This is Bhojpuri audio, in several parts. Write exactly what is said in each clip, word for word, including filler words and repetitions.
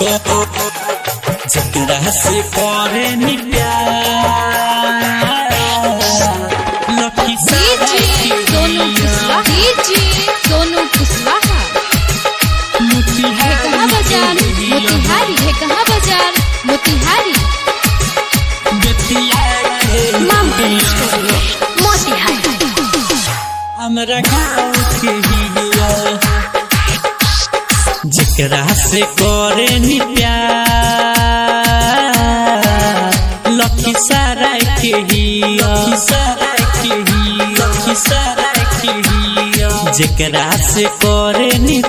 जेकरा से करे नी प्यार लकी सोनू कुशवाहा डीजे सोनू कुशवाहा है कहाँ बाजार मोतिहारी है कहाँ बाजार मोतिहारी मोतिहारी हमरा गाँव के हिया जेकरा से करे नी प्यार लकी सराय के हिया जेकरा से करे नी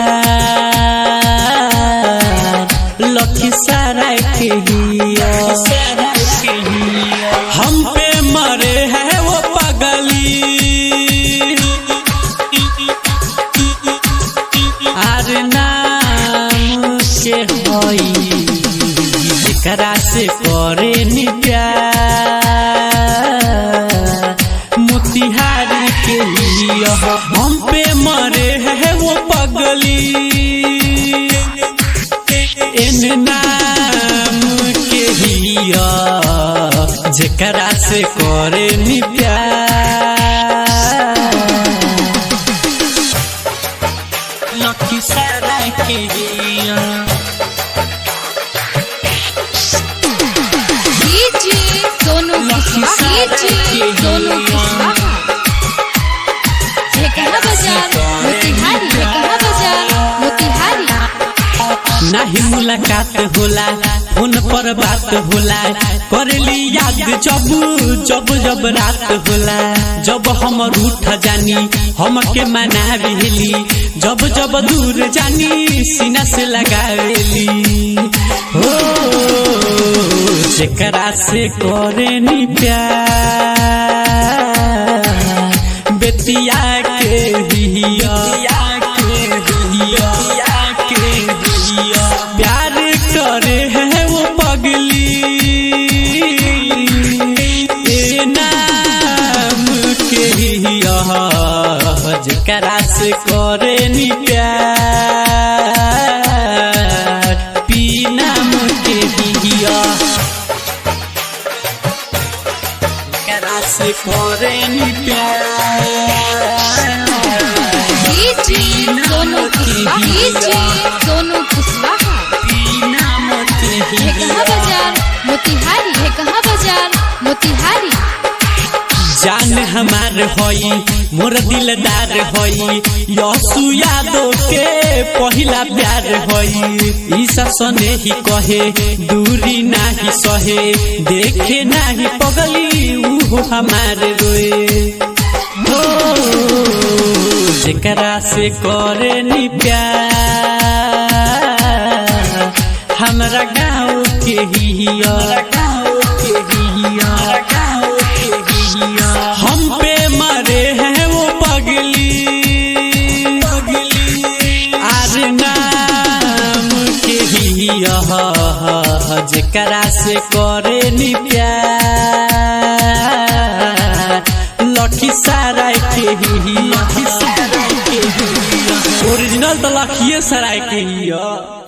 प्यार लकी सराय के हिया हम पे मरे है वो पगली आर नाम के होई जेकरा से करे नी प्यार मोतिहारी के लिया हम पे मरे है वो पगली इन नाम के हिया जेकरा से करे नी प्यार लकी सराय के हिया डीजे सोनू कुशवाहा डीजे सोनू कुशवाहा है कहाँ बाजार मोतिहारी है कहाँ बाजार मोतिहारी नाही मुलाकात होला फोन पर बात होला करली याद जब जब जब रात होला जब हम रूठ जानी हम के मनावेली जब जब दूर जानी सीना से लगावेली हो जेकरा से करे नी प्यार बेतिया के हिया प्यार करे है वो पगली ए नाम के हिया जेकरा से करे नी प्यार पी नाम के हिया जेकरा से करे नी प्यार डीजे सोनू कुशवाहा डीजे सोनू कुशवाहा है कहाँ बाजार मोतिहारी है कहाँ बाजार मोतिहारी जान हमार होई मोर दिलदार होई यसु यादव के पहिला प्यार होई ईसा सने ही कहे दूरी नाही सहे देखे नाही पगली ऊ हमार रोए हो जेकरा से करे नी प्यार हमरा गाँव के हिया हम पे मरे हैं वो पगली आर नाम के हिया जेकरा से करे नी प्यार लकी सराय के हिया ओरिजिनल तो लखीए सराय के हिया।